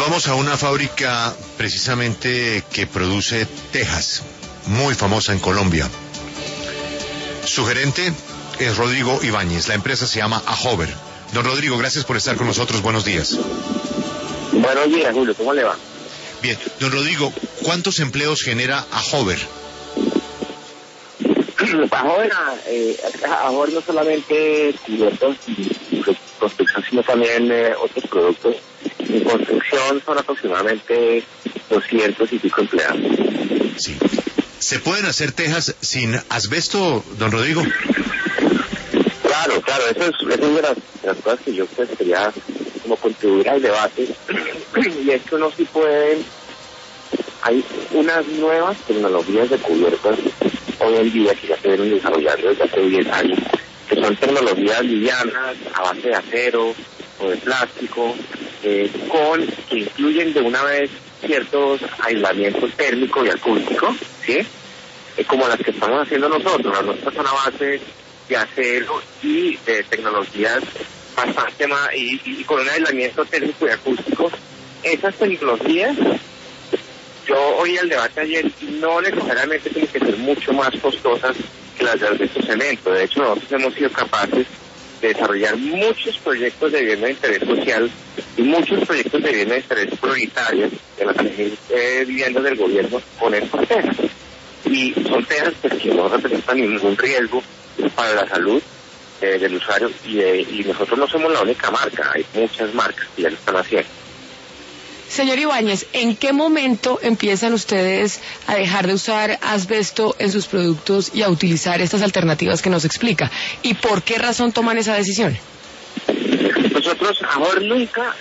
vamos a una fábrica precisamente que produce tejas, muy famosa en Colombia. Su gerente es Rodrigo Ibáñez, la empresa se llama Ahover. Don Rodrigo, gracias por estar con nosotros, buenos días. Buenos días, Julio, ¿cómo le va? Bien, don Rodrigo, ¿cuántos empleos genera Ahover? Ahover no solamente cubiertos y construcción, sino también otros productos. En construcción son aproximadamente 200 y pico empleados. Sí. ¿Se pueden hacer tejas sin asbesto, don Rodrigo? Claro, eso es una de las cosas que yo quería como contribuir al debate, y es que uno sí puede, hay unas nuevas tecnologías de cubiertas hoy en día que ya se vienen desarrollando desde hace 10 años, que son tecnologías livianas, a base de acero o de plástico, que incluyen de una vez ciertos aislamientos térmicos y acústicos, ¿sí? Como las que estamos haciendo nosotros. Las nuestras son a base de acero y de tecnologías bastante más, y con un aislamiento térmico y acústico. Esas tecnologías, yo oí el debate ayer, no necesariamente tienen que ser mucho más costosas que las de asbesto cemento. De hecho, nosotros hemos sido capaces de desarrollar muchos proyectos de vivienda de interés social y muchos proyectos de vivienda de interés prioritario de las viviendas del gobierno con estas tejas. Y son tejas que no representan ningún riesgo para la salud del usuario, y nosotros no somos la única marca, hay muchas marcas que ya lo están haciendo. Señor Ibáñez, ¿en qué momento empiezan ustedes a dejar de usar asbesto en sus productos y a utilizar estas alternativas que nos explica? ¿Y por qué razón toman esa decisión? Nosotros, Ahover nunca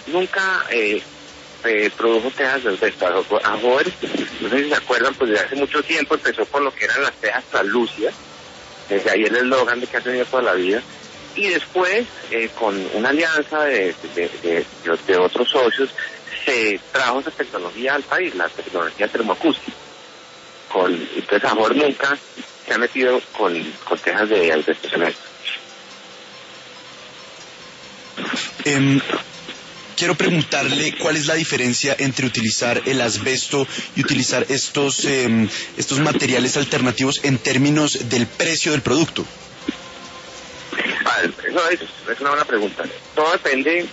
produjo tejas de asbesto. Ahover, no sé si se acuerdan, pues desde hace mucho tiempo empezó con lo que eran las tejas translúcidas, desde ahí el eslogan de que ha tenido toda la vida, y después, con una alianza de otros socios, se trajo esa tecnología al país, la tecnología termoacústica. Entonces Ahover nunca se ha metido con tejas de asbesto cemento. Quiero preguntarle cuál es la diferencia entre utilizar el asbesto y utilizar estos materiales alternativos en términos del precio del producto. Eso es una buena pregunta. Todo depende.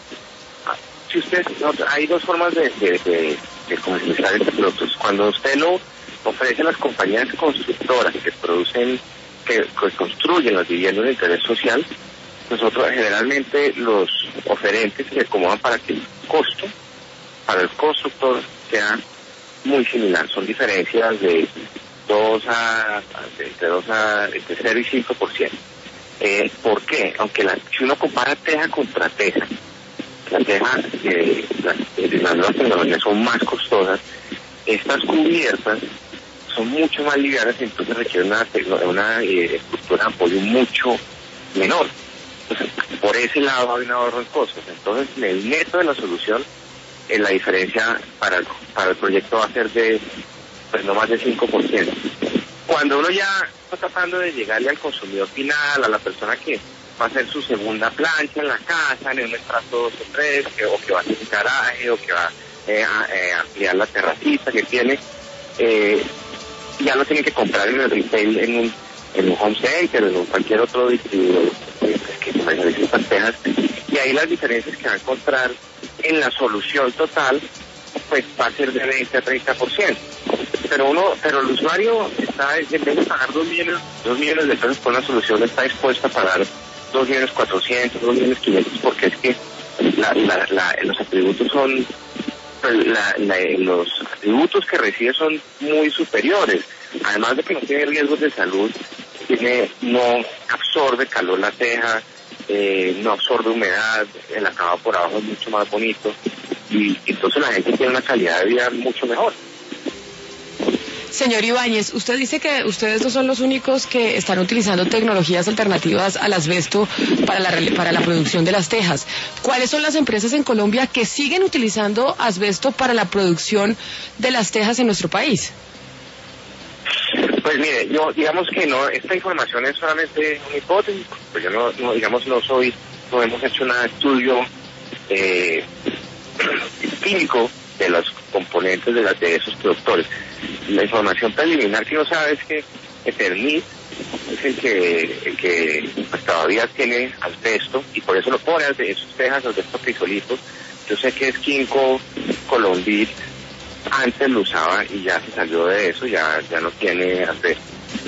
Hay dos formas de comercializar este producto. Cuando usted lo ofrece a las compañías constructoras que construyen las viviendas de interés social, nosotros generalmente los oferentes se acomodan para que el costo para el constructor sea muy similar. Son diferencias de entre 0 y 5%. ¿Por qué? Aunque si uno compara teja contra teja, las nuevas tecnologías son más costosas. Estas cubiertas son mucho más livianas y entonces requieren una estructura de apoyo mucho menor. Entonces, por ese lado hay un ahorro en costos. Entonces, el neto de la solución, la diferencia para el proyecto va a ser de no más de 5%. Cuando uno ya está tratando de llegarle al consumidor final, a la persona que va a hacer su segunda plancha en la casa, en un estrato 2 o 3, o que va a hacer un garaje, o que va a ampliar la terracita que tiene, ya lo tiene que comprar en el retail, en un home center, en cualquier otro distribuidor que comercialice estas tejas, y ahí las diferencias que va a encontrar en la solución total pues va a ser de 20 a 30%. Pero el usuario está, en vez de pagar 2 millones de pesos por una solución, está dispuesto a pagar 2.400.000, 2.500.000, porque es que los atributos son, los atributos que recibe son muy superiores. Además de que no tiene riesgos de salud, no absorbe calor la teja, no absorbe humedad, el acabado por abajo es mucho más bonito, y entonces la gente tiene una calidad de vida mucho mejor. Señor Ibáñez, usted dice que ustedes no son los únicos que están utilizando tecnologías alternativas al asbesto para la producción de las tejas. ¿Cuáles son las empresas en Colombia que siguen utilizando asbesto para la producción de las tejas en nuestro país? Pues mire, yo digamos que no, esta información es solamente una hipótesis, pues yo no hemos hecho un estudio químico de los componentes de esos productores. La información preliminar que uno sabe es que Eternit es el que pues, todavía tiene asbesto y por eso lo pone de esos tejas, asbesto crisolitos. Yo sé que Esquinco, Colombit antes lo usaba y ya se salió de eso, ya no tiene asbesto.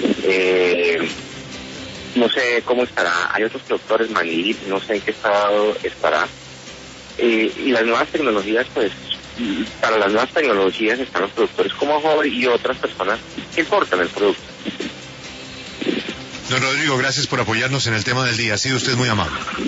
No sé cómo estará, hay otros productores, Manilip, no sé en qué estado estará. Y las nuevas tecnologías, pues, para las nuevas tecnologías están los productores como Hover y otras personas que importan el producto. Don Rodrigo, gracias por apoyarnos en el tema del día. Ha sido usted muy amable.